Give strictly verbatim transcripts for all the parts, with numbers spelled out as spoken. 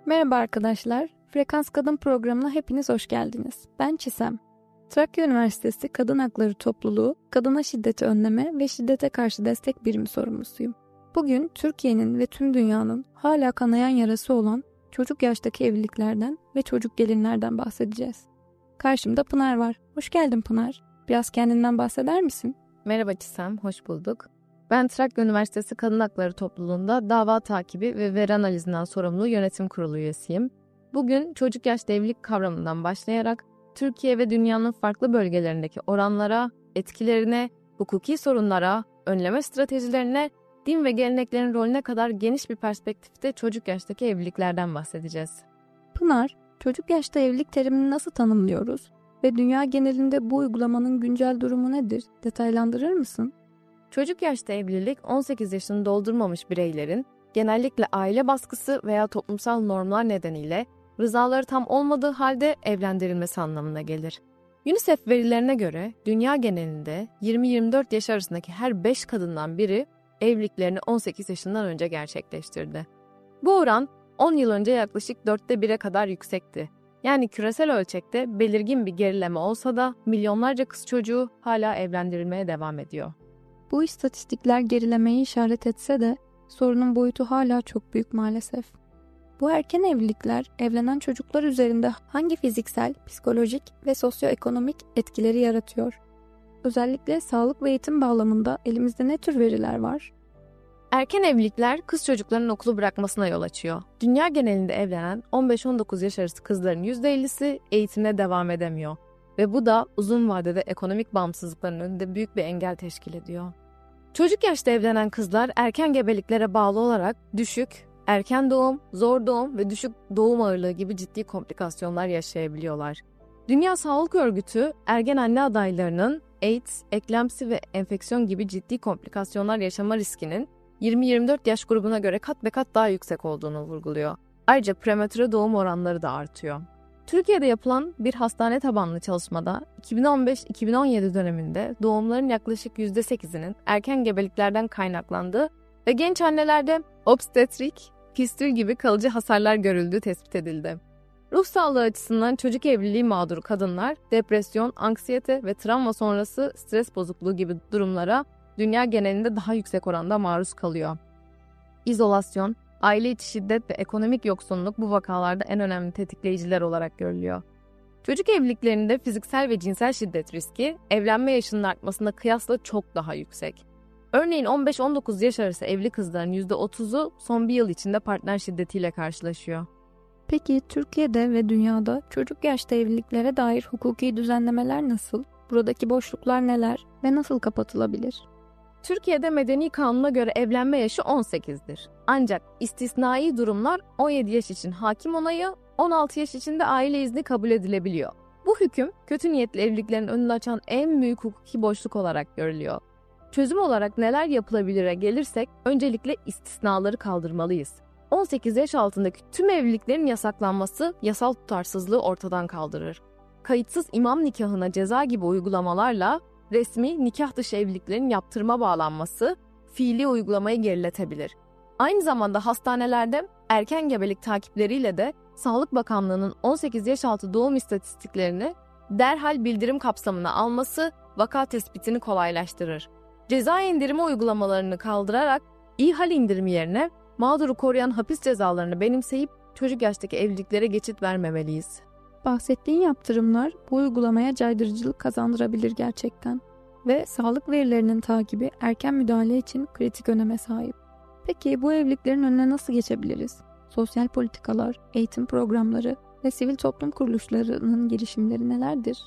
Merhaba arkadaşlar, Frekans Kadın programına hepiniz hoş geldiniz. Ben Çisem. Trakya Üniversitesi Kadın Hakları Topluluğu, kadına şiddeti önleme ve şiddete karşı destek birimi sorumlusuyum. Bugün Türkiye'nin ve tüm dünyanın hala kanayan yarası olan çocuk yaştaki evliliklerden ve çocuk gelinlerden bahsedeceğiz. Karşımda Pınar var. Hoş geldin Pınar. Biraz kendinden bahseder misin? Merhaba Çisem, hoş bulduk. Ben Trakya Üniversitesi Kadın Hakları Topluluğu'nda dava takibi ve veri analizinden sorumlu yönetim kurulu üyesiyim. Bugün çocuk yaşta evlilik kavramından başlayarak Türkiye ve dünyanın farklı bölgelerindeki oranlara, etkilerine, hukuki sorunlara, önleme stratejilerine, din ve geleneklerin rolüne kadar geniş bir perspektifte çocuk yaştaki evliliklerden bahsedeceğiz. Pınar, çocuk yaşta evlilik terimini nasıl tanımlıyoruz ve dünya genelinde bu uygulamanın güncel durumu nedir? Detaylandırır mısın? Çocuk yaşta evlilik on sekiz yaşını doldurmamış bireylerin genellikle aile baskısı veya toplumsal normlar nedeniyle rızaları tam olmadığı halde evlendirilmesi anlamına gelir. UNICEF verilerine göre dünya genelinde yirmi yirmi dört yaş arasındaki her beş kadından biri evliliklerini on sekiz yaşından önce gerçekleştirdi. Bu oran on yıl önce yaklaşık dörtte bire kadar yüksekti. Yani küresel ölçekte belirgin bir gerileme olsa da milyonlarca kız çocuğu hala evlendirilmeye devam ediyor. Bu istatistikler gerilemeyi işaret etse de sorunun boyutu hala çok büyük maalesef. Bu erken evlilikler evlenen çocuklar üzerinde hangi fiziksel, psikolojik ve sosyoekonomik etkileri yaratıyor? Özellikle sağlık ve eğitim bağlamında elimizde ne tür veriler var? Erken evlilikler kız çocuklarının okulu bırakmasına yol açıyor. Dünya genelinde evlenen on beş on dokuz yaş arası kızların yüzde ellisi eğitimine devam edemiyor. Ve bu da uzun vadede ekonomik bağımsızlıkların önünde büyük bir engel teşkil ediyor. Çocuk yaşta evlenen kızlar erken gebeliklere bağlı olarak düşük, erken doğum, zor doğum ve düşük doğum ağırlığı gibi ciddi komplikasyonlar yaşayabiliyorlar. Dünya Sağlık Örgütü ergen anne adaylarının AIDS, eklemsi ve enfeksiyon gibi ciddi komplikasyonlar yaşama riskinin yirmi yirmi dört yaş grubuna göre kat be kat daha yüksek olduğunu vurguluyor. Ayrıca prematüre doğum oranları da artıyor. Türkiye'de yapılan bir hastane tabanlı çalışmada iki bin on beş iki bin on yedi döneminde doğumların yaklaşık yüzde sekizinin erken gebeliklerden kaynaklandığı ve genç annelerde obstetrik, fistül gibi kalıcı hasarlar görüldüğü tespit edildi. Ruh sağlığı açısından çocuk evliliği mağduru kadınlar depresyon, anksiyete ve travma sonrası stres bozukluğu gibi durumlara dünya genelinde daha yüksek oranda maruz kalıyor. İzolasyon, aile içi şiddet ve ekonomik yoksunluk bu vakalarda en önemli tetikleyiciler olarak görülüyor. Çocuk evliliklerinde fiziksel ve cinsel şiddet riski evlenme yaşının artmasına kıyasla çok daha yüksek. Örneğin on beş on dokuz yaş arası evli kızların yüzde otuzu son bir yıl içinde partner şiddetiyle karşılaşıyor. Peki Türkiye'de ve dünyada çocuk yaşta evliliklere dair hukuki düzenlemeler nasıl? Buradaki boşluklar neler ve nasıl kapatılabilir? Türkiye'de medeni kanuna göre evlenme yaşı on sekizdir. Ancak istisnai durumlar on yedi yaş için hakim onayı, on altı yaş için de aile izni kabul edilebiliyor. Bu hüküm kötü niyetli evliliklerin önünü açan en büyük hukuki boşluk olarak görülüyor. Çözüm olarak neler yapılabilire gelirsek öncelikle istisnaları kaldırmalıyız. on sekiz yaş altındaki tüm evliliklerin yasaklanması yasal tutarsızlığı ortadan kaldırır. Kayıtsız imam nikahına ceza gibi uygulamalarla resmi nikah dışı evliliklerin yaptırıma bağlanması fiili uygulamayı geriletebilir. Aynı zamanda hastanelerde erken gebelik takipleriyle de Sağlık Bakanlığı'nın on sekiz yaş altı doğum istatistiklerini derhal bildirim kapsamına alması vaka tespitini kolaylaştırır. Ceza indirimi uygulamalarını kaldırarak İHAL indirimi yerine mağduru koruyan hapis cezalarını benimseyip çocuk yaştaki evliliklere geçit vermemeliyiz. Bahsettiğin yaptırımlar bu uygulamaya caydırıcılık kazandırabilir gerçekten ve sağlık verilerinin takibi erken müdahale için kritik öneme sahip. Peki bu evliliklerin önüne nasıl geçebiliriz? Sosyal politikalar, eğitim programları ve sivil toplum kuruluşlarının girişimleri nelerdir?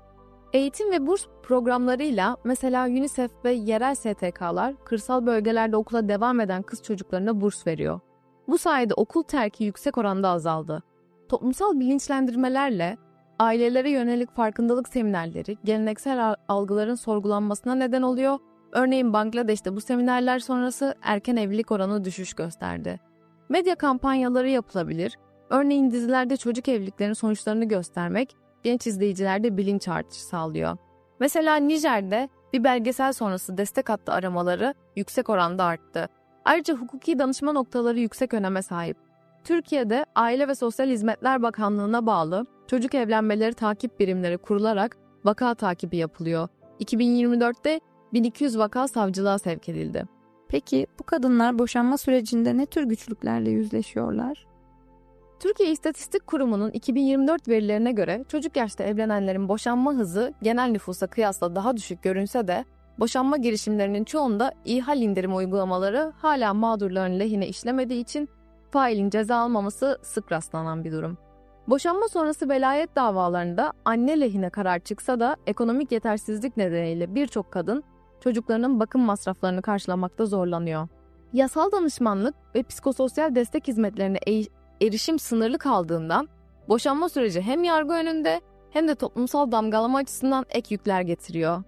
Eğitim ve burs programlarıyla mesela UNICEF ve yerel S T K'lar kırsal bölgelerde okula devam eden kız çocuklarına burs veriyor. Bu sayede okul terki yüksek oranda azaldı. Toplumsal bilinçlendirmelerle ailelere yönelik farkındalık seminerleri geleneksel algıların sorgulanmasına neden oluyor. Örneğin Bangladeş'te bu seminerler sonrası erken evlilik oranı düşüş gösterdi. Medya kampanyaları yapılabilir. Örneğin dizilerde çocuk evliliklerinin sonuçlarını göstermek genç izleyicilerde bilinç artışı sağlıyor. Mesela Nijer'de bir belgesel sonrası destek hattı aramaları yüksek oranda arttı. Ayrıca hukuki danışma noktaları yüksek öneme sahip. Türkiye'de Aile ve Sosyal Hizmetler Bakanlığı'na bağlı çocuk evlenmeleri takip birimleri kurularak vaka takibi yapılıyor. iki bin yirmi dörtte bin iki yüz vaka savcılığa sevk edildi. Peki bu kadınlar boşanma sürecinde ne tür güçlüklerle yüzleşiyorlar? Türkiye İstatistik Kurumu'nun iki bin yirmi dört verilerine göre çocuk yaşta evlenenlerin boşanma hızı genel nüfusa kıyasla daha düşük görünse de boşanma girişimlerinin çoğunda ihal indirim uygulamaları hala mağdurların lehine işlemediği için failin ceza almaması sık rastlanan bir durum. Boşanma sonrası velayet davalarında anne lehine karar çıksa da ekonomik yetersizlik nedeniyle birçok kadın çocuklarının bakım masraflarını karşılamakta zorlanıyor. Yasal danışmanlık ve psikososyal destek hizmetlerine e- erişim sınırlı kaldığından boşanma süreci hem yargı önünde hem de toplumsal damgalama açısından ek yükler getiriyor.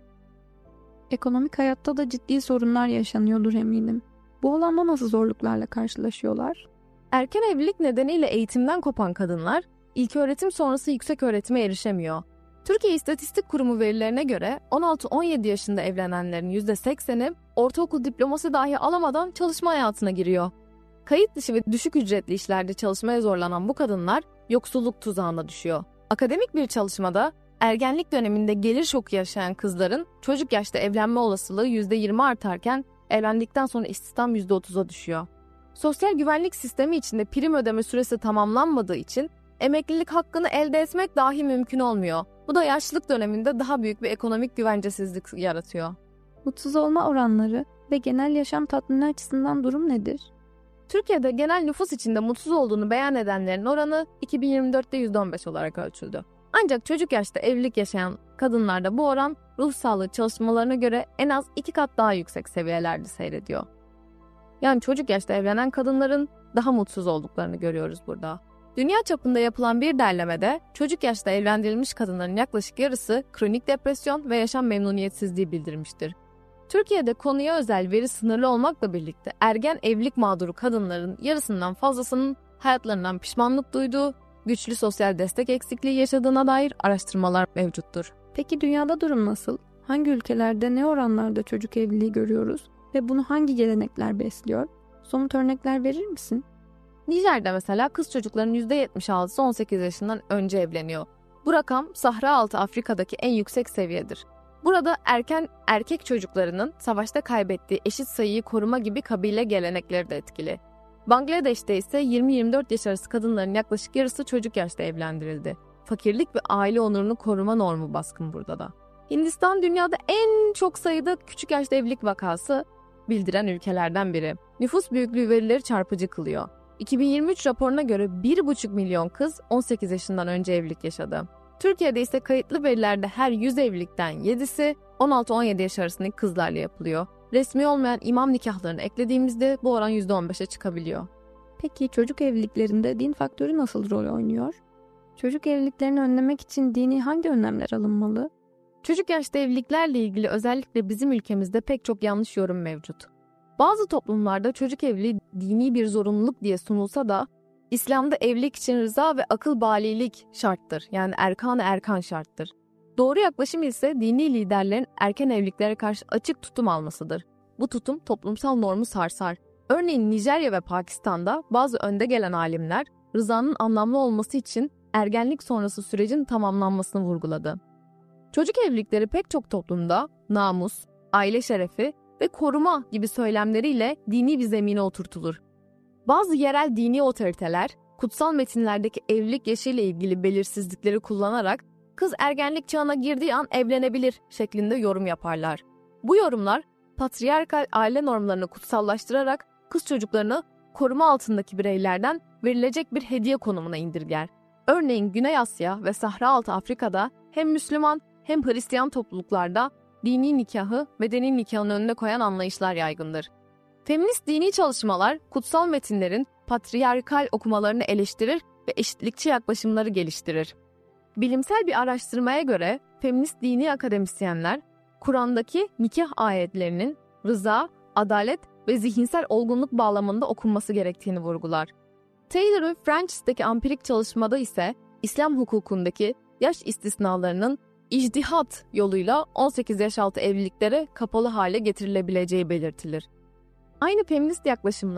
Ekonomik hayatta da ciddi sorunlar yaşanıyordur eminim. Bu alanda nasıl zorluklarla karşılaşıyorlar? Erken evlilik nedeniyle eğitimden kopan kadınlar ilköğretim sonrası yüksek öğretime erişemiyor. Türkiye İstatistik Kurumu verilerine göre on altı on yedi yaşında evlenenlerin yüzde sekseni ortaokul diploması dahi alamadan çalışma hayatına giriyor. Kayıt dışı ve düşük ücretli işlerde çalışmaya zorlanan bu kadınlar yoksulluk tuzağına düşüyor. Akademik bir çalışmada ergenlik döneminde gelir şoku yaşayan kızların çocuk yaşta evlenme olasılığı yüzde yirmi artarken evlendikten sonra istihdam yüzde otuza düşüyor. Sosyal güvenlik sistemi içinde prim ödeme süresi tamamlanmadığı için emeklilik hakkını elde etmek dahi mümkün olmuyor. Bu da yaşlılık döneminde daha büyük bir ekonomik güvencesizlik yaratıyor. Mutsuz olma oranları ve genel yaşam tatmini açısından durum nedir? Türkiye'de genel nüfus içinde mutsuz olduğunu beyan edenlerin oranı iki bin yirmi dörtte yüzde on beş olarak ölçüldü. Ancak çocuk yaşta evlilik yaşayan kadınlarda bu oran ruh sağlığı çalışmalarına göre en az iki kat daha yüksek seviyelerde seyrediyor. Yani çocuk yaşta evlenen kadınların daha mutsuz olduklarını görüyoruz burada. Dünya çapında yapılan bir derlemede çocuk yaşta evlendirilmiş kadınların yaklaşık yarısı kronik depresyon ve yaşam memnuniyetsizliği bildirmiştir. Türkiye'de konuya özel veri sınırlı olmakla birlikte ergen evlilik mağduru kadınların yarısından fazlasının hayatlarından pişmanlık duyduğu, güçlü sosyal destek eksikliği yaşadığına dair araştırmalar mevcuttur. Peki dünyada durum nasıl? Hangi ülkelerde ne oranlarda çocuk evliliği görüyoruz ve bunu hangi gelenekler besliyor? Somut örnekler verir misin? Nijer'de mesela kız çocuklarının yüzde yetmiş altısı on sekiz yaşından önce evleniyor. Bu rakam Sahra Altı Afrika'daki en yüksek seviyedir. Burada erken erkek çocuklarının savaşta kaybettiği eşit sayıyı koruma gibi kabile gelenekleri de etkili. Bangladeş'te ise yirmi yirmi dört yaş arası kadınların yaklaşık yarısı çocuk yaşta evlendirildi. Fakirlik ve aile onurunu koruma normu baskın burada da. Hindistan dünyada en çok sayıda küçük yaşta evlilik vakası bildiren ülkelerden biri. Nüfus büyüklüğü verileri çarpıcı kılıyor. iki bin yirmi üç raporuna göre bir buçuk milyon kız on sekiz yaşından önce evlilik yaşadı. Türkiye'de ise kayıtlı verilerde her yüz evlilikten yedisi on altı on yedi yaş arasındaki kızlarla yapılıyor. Resmi olmayan imam nikahlarını eklediğimizde bu oran yüzde on beşe çıkabiliyor. Peki çocuk evliliklerinde din faktörü nasıl rol oynuyor? Çocuk evliliklerini önlemek için dini hangi önlemler alınmalı? Çocuk yaşta evliliklerle ilgili özellikle bizim ülkemizde pek çok yanlış yorum mevcut. Bazı toplumlarda çocuk evliliği dini bir zorunluluk diye sunulsa da İslam'da evlilik için rıza ve akıl balilik şarttır. Yani erkan-ı erkan şarttır. Doğru yaklaşım ise dini liderlerin erken evliliklere karşı açık tutum almasıdır. Bu tutum toplumsal normu sarsar. Örneğin Nijerya ve Pakistan'da bazı önde gelen alimler rızanın anlamlı olması için ergenlik sonrası sürecin tamamlanmasını vurguladı. Çocuk evlilikleri pek çok toplumda namus, aile şerefi ve koruma gibi söylemleriyle dini bir zemine oturtulur. Bazı yerel dini otoriteler, kutsal metinlerdeki evlilik yaşı ile ilgili belirsizlikleri kullanarak kız ergenlik çağına girdiği an evlenebilir şeklinde yorum yaparlar. Bu yorumlar patriarkal aile normlarını kutsallaştırarak kız çocuklarını koruma altındaki bireylerden verilecek bir hediye konumuna indirger. Örneğin Güney Asya ve Sahra Altı Afrika'da hem Müslüman hem Hristiyan topluluklarda dini nikahı medeni nikahın önüne koyan anlayışlar yaygındır. Feminist dini çalışmalar kutsal metinlerin patriarkal okumalarını eleştirir ve eşitlikçi yaklaşımları geliştirir. Bilimsel bir araştırmaya göre feminist dini akademisyenler Kur'an'daki nikah ayetlerinin rıza, adalet ve zihinsel olgunluk bağlamında okunması gerektiğini vurgular. Taylor ve Francis'teki ampirik çalışmada ise İslam hukukundaki yaş istisnalarının ictihat yoluyla on sekiz yaş altı evliliklere kapalı hale getirilebileceği belirtilir. Aynı feminist yaklaşımlar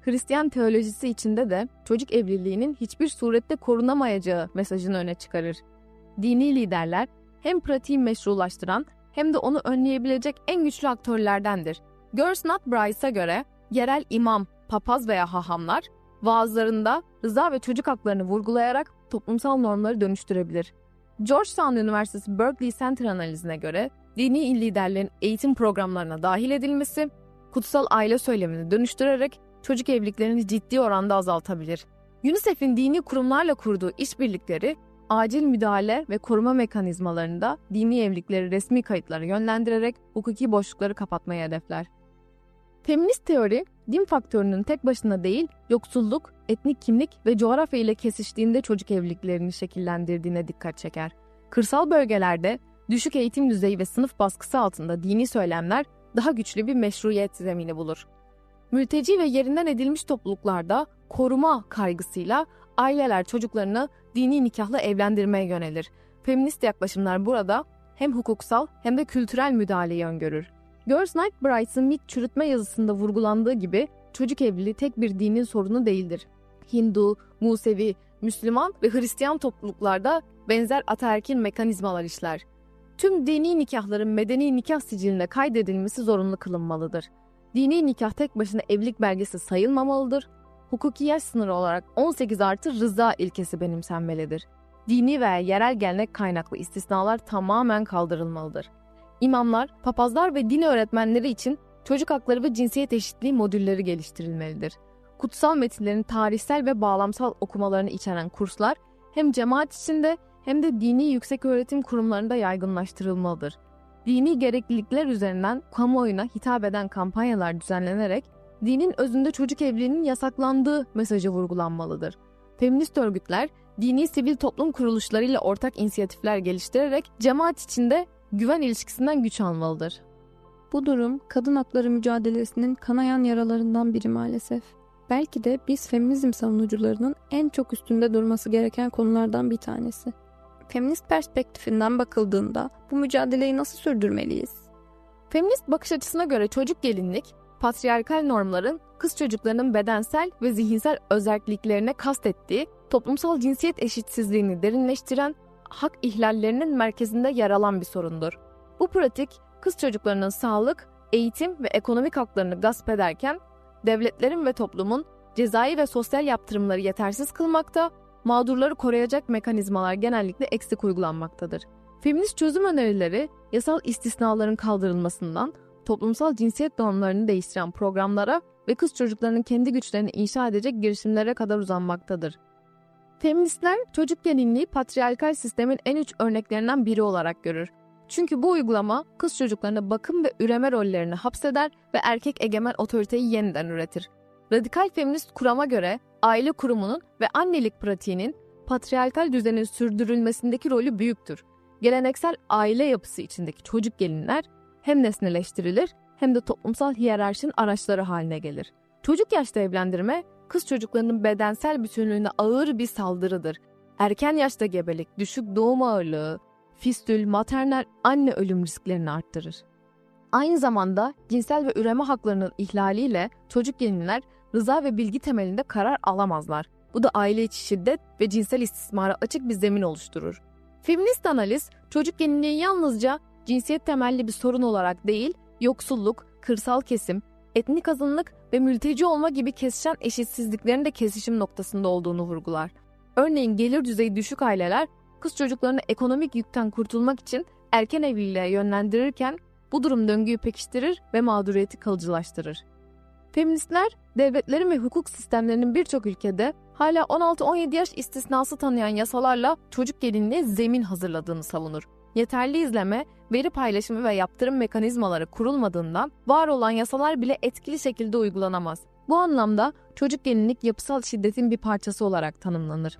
Hristiyan teolojisi içinde de çocuk evliliğinin hiçbir surette korunamayacağı mesajını öne çıkarır. Dini liderler hem pratiği meşrulaştıran hem de onu önleyebilecek en güçlü aktörlerdendir. Girls Not Brides'a göre yerel imam, papaz veya hahamlar vaazlarında rıza ve çocuk haklarını vurgulayarak toplumsal normları dönüştürebilir. Georgetown Üniversitesi Berkeley Center analizine göre dini liderlerin eğitim programlarına dahil edilmesi, kutsal aile söylemini dönüştürerek çocuk evliliklerini ciddi oranda azaltabilir. UNICEF'in dini kurumlarla kurduğu işbirlikleri, acil müdahale ve koruma mekanizmalarında dini evlilikleri resmi kayıtlara yönlendirerek hukuki boşlukları kapatmayı hedefler. Feminist teori, din faktörünün tek başına değil, yoksulluk, etnik kimlik ve coğrafya ile kesiştiğinde çocuk evliliklerini şekillendirdiğine dikkat çeker. Kırsal bölgelerde düşük eğitim düzeyi ve sınıf baskısı altında dini söylemler daha güçlü bir meşruiyet zemini bulur. Mülteci ve yerinden edilmiş topluluklarda koruma kaygısıyla aileler çocuklarını dini nikahla evlendirmeye yönelir. Feminist yaklaşımlar burada hem hukuksal hem de kültürel müdahaleyi öngörür. Girls Not Brides'ın mit çürütme yazısında vurgulandığı gibi çocuk evliliği tek bir dinin sorunu değildir. Hindu, Musevi, Müslüman ve Hristiyan topluluklarda benzer ataerkil mekanizmalar işler. Tüm dini nikahların medeni nikah siciline kaydedilmesi zorunlu kılınmalıdır. Dini nikah tek başına evlilik belgesi sayılmamalıdır. Hukuki yaş sınırı olarak on sekiz artı rıza ilkesi benimsenmelidir. Dini veya yerel gelenek kaynaklı istisnalar tamamen kaldırılmalıdır. İmamlar, papazlar ve din öğretmenleri için çocuk hakları ve cinsiyet eşitliği modülleri geliştirilmelidir. Kutsal metinlerin tarihsel ve bağlamsal okumalarını içeren kurslar hem cemaat içinde hem de dini yükseköğretim kurumlarında yaygınlaştırılmalıdır. Dini gereklilikler üzerinden kamuoyuna hitap eden kampanyalar düzenlenerek dinin özünde çocuk evliliğinin yasaklandığı mesajı vurgulanmalıdır. Feminist örgütler, dini sivil toplum kuruluşlarıyla ortak inisiyatifler geliştirerek cemaat içinde güven ilişkisinden güç almalıdır. Bu durum kadın hakları mücadelesinin kanayan yaralarından biri maalesef. Belki de biz feminizm savunucularının en çok üstünde durması gereken konulardan bir tanesi. Feminist perspektifinden bakıldığında bu mücadeleyi nasıl sürdürmeliyiz? Feminist bakış açısına göre çocuk gelinlik, patriarkal normların kız çocuklarının bedensel ve zihinsel özelliklerine kastettiği toplumsal cinsiyet eşitsizliğini derinleştiren hak ihlallerinin merkezinde yer alan bir sorundur. Bu pratik, kız çocuklarının sağlık, eğitim ve ekonomik haklarını gasp ederken, devletlerin ve toplumun cezai ve sosyal yaptırımları yetersiz kılmakta, mağdurları koruyacak mekanizmalar genellikle eksik uygulanmaktadır. Feminist çözüm önerileri, yasal istisnaların kaldırılmasından, toplumsal cinsiyet normlarını değiştiren programlara ve kız çocuklarının kendi güçlerini inşa edecek girişimlere kadar uzanmaktadır. Feministler, çocuk gelinliği patriarkal sistemin en uç örneklerinden biri olarak görür. Çünkü bu uygulama kız çocuklarına bakım ve üreme rollerini hapseder ve erkek egemen otoriteyi yeniden üretir. Radikal feminist kurama göre aile kurumunun ve annelik pratiğinin patriarkal düzenin sürdürülmesindeki rolü büyüktür. Geleneksel aile yapısı içindeki çocuk gelinler hem nesneleştirilir hem de toplumsal hiyerarşinin araçları haline gelir. Çocuk yaşta evlendirme, kız çocuklarının bedensel bütünlüğüne ağır bir saldırıdır. Erken yaşta gebelik, düşük doğum ağırlığı, fistül, maternal anne ölüm risklerini arttırır. Aynı zamanda cinsel ve üreme haklarının ihlaliyle çocuk gelinler rıza ve bilgi temelinde karar alamazlar. Bu da aile içi şiddet ve cinsel istismara açık bir zemin oluşturur. Feminist analiz, çocuk gelinliği yalnızca cinsiyet temelli bir sorun olarak değil, yoksulluk, kırsal kesim, etnik azınlık ve mülteci olma gibi kesişen eşitsizliklerin de kesişim noktasında olduğunu vurgular. Örneğin gelir düzeyi düşük aileler kız çocuklarını ekonomik yükten kurtulmak için erken evliliğe yönlendirirken bu durum döngüyü pekiştirir ve mağduriyeti kalıcılaştırır. Feministler, devletlerin ve hukuk sistemlerinin birçok ülkede hala on altı on yedi yaş istisnası tanıyan yasalarla çocuk gelinliğe zemin hazırladığını savunur. Yeterli izleme, veri paylaşımı ve yaptırım mekanizmaları kurulmadığından var olan yasalar bile etkili şekilde uygulanamaz. Bu anlamda çocuk gelinlik yapısal şiddetin bir parçası olarak tanımlanır.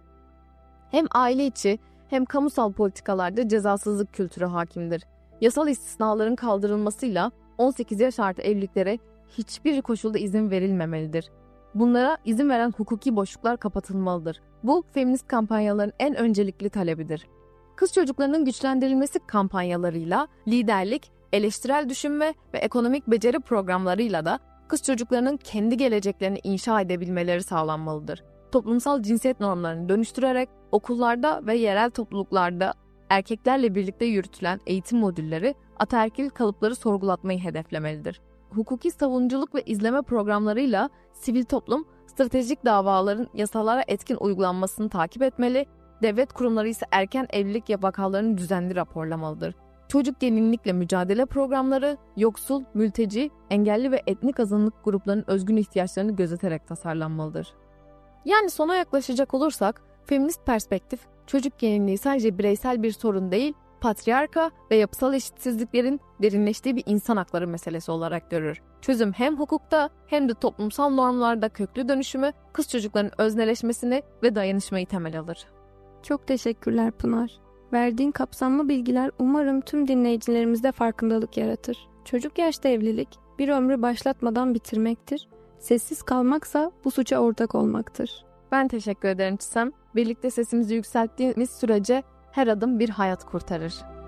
Hem aile içi hem kamusal politikalarda cezasızlık kültürü hakimdir. Yasal istisnaların kaldırılmasıyla on sekiz yaş artı evliliklere hiçbir koşulda izin verilmemelidir. Bunlara izin veren hukuki boşluklar kapatılmalıdır. Bu, feminist kampanyaların en öncelikli talebidir. Kız çocuklarının güçlendirilmesi kampanyalarıyla liderlik, eleştirel düşünme ve ekonomik beceri programlarıyla da kız çocuklarının kendi geleceklerini inşa edebilmeleri sağlanmalıdır. Toplumsal cinsiyet normlarını dönüştürerek okullarda ve yerel topluluklarda erkeklerle birlikte yürütülen eğitim modülleri ataerkil kalıpları sorgulatmayı hedeflemelidir. Hukuki savunuculuk ve izleme programlarıyla sivil toplum, stratejik davaların yasalara etkin uygulanmasını takip etmeli, devlet kurumları ise erken evlilik vakalarını düzenli raporlamalıdır. Çocuk gelinlikle mücadele programları, yoksul, mülteci, engelli ve etnik azınlık gruplarının özgün ihtiyaçlarını gözeterek tasarlanmalıdır. Yani sona yaklaşacak olursak, feminist perspektif, çocuk gelinliği sadece bireysel bir sorun değil, patriarka ve yapısal eşitsizliklerin derinleştiği bir insan hakları meselesi olarak görür. Çözüm hem hukukta hem de toplumsal normlarda köklü dönüşümü, kız çocuklarının özneleşmesini ve dayanışmayı temel alır. Çok teşekkürler Pınar. Verdiğin kapsamlı bilgiler umarım tüm dinleyicilerimizde farkındalık yaratır. Çocuk yaşta evlilik bir ömrü başlatmadan bitirmektir. Sessiz kalmaksa bu suça ortak olmaktır. Ben teşekkür ederim Çisem. Birlikte sesimizi yükselttiğimiz sürece her adım bir hayat kurtarır.